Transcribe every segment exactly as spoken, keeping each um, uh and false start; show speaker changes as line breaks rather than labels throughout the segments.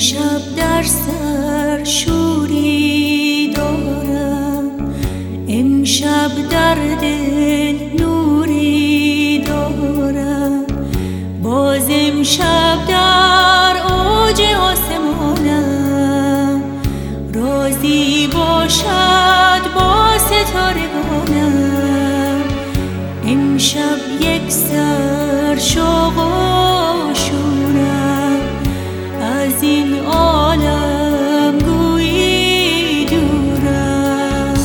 امشب در سر شوری دارم، امشب در دل نوری دارم. باز امشب در اوج آسمانم رازی باشد با ستارگانم. امشب یک سر شوق و شورم، از این عالم گویی دورم.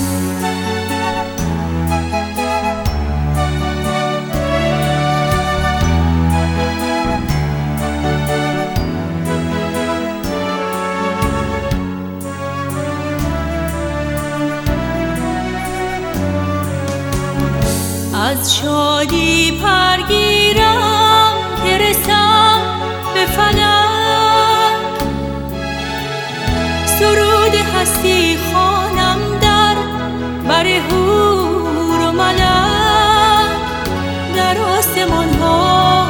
از شادی پرگیرم که رسم به فلک، سرود هستی خوانم در بر حور و ملک. در آسمان ها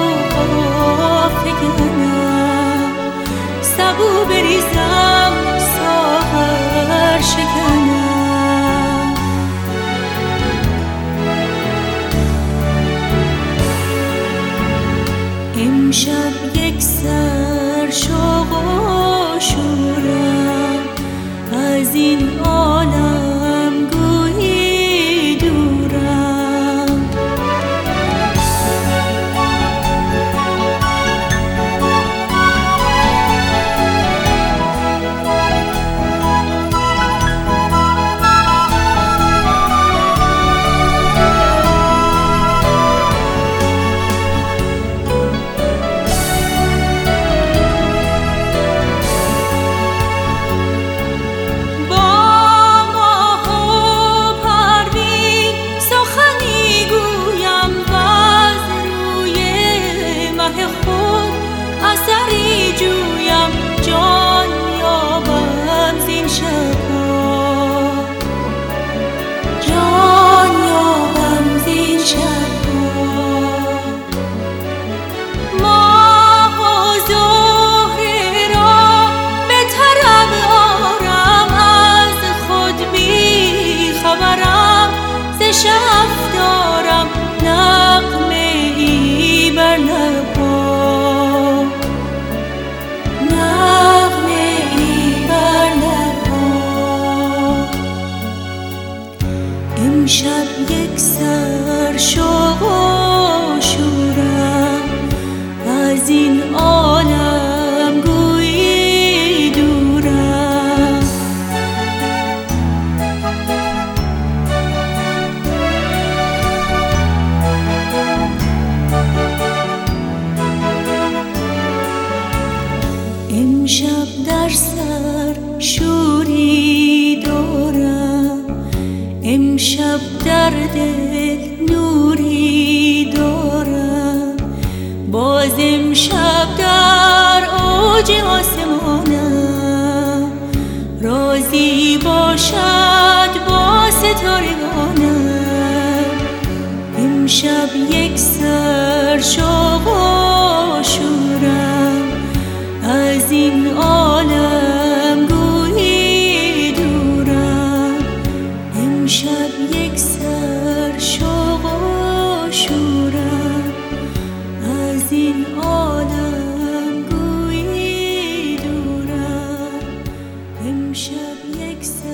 فکنم، سبو بریزم ساغر شکنم. امشب یک سر شوق و شورم، از این عالم گویی دورم. اثری جویم جان یابم زین شب‌ها، جان یابم زین شب‌ها. ماه و زهره را به طرب آرم، از خود بی خبرم ز شب دارم نغمه ای بر لب‌ها. امشب یک سر شوق و شورم، از این عالم گویی دورم. امشب در سر شوری دارم، امشب در دل نوری دارم. باز امشب در اوج آسمانم رازی باشد با ستارگانم. امشب یک سر شوق و شورم، از این عالم گویی دورم. امشب یک سر شوق و شورم، از این عالم گویی دورم. امشب یک سر